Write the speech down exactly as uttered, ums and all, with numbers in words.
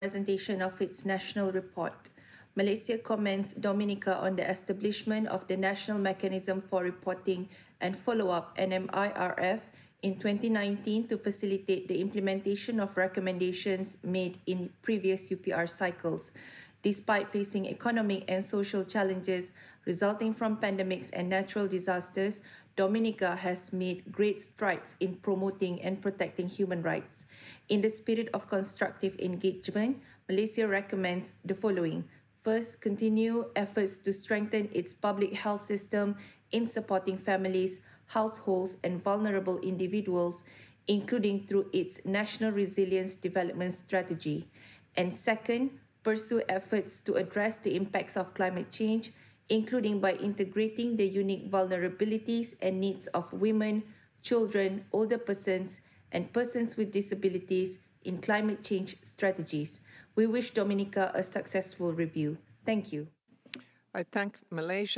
presentation of its national report. Malaysia commends Dominica on the establishment of the National Mechanism for Reporting and Follow-up N M I R F in twenty nineteen to facilitate the implementation of recommendations made in previous U P R cycles. Despite facing economic and social challenges resulting from pandemics and natural disasters, Dominica has made great strides in promoting and protecting human rights. In the spirit of constructive engagement, Malaysia recommends the following. First, continue efforts to strengthen its public health system in supporting families, households, and vulnerable individuals, including through its National Resilience Development Strategy. And second, pursue efforts to address the impacts of climate change, including by integrating the unique vulnerabilities and needs of women, children, older persons, and persons with disabilities in climate change strategies. We wish Dominica a successful review. Thank you. I thank Malaysia.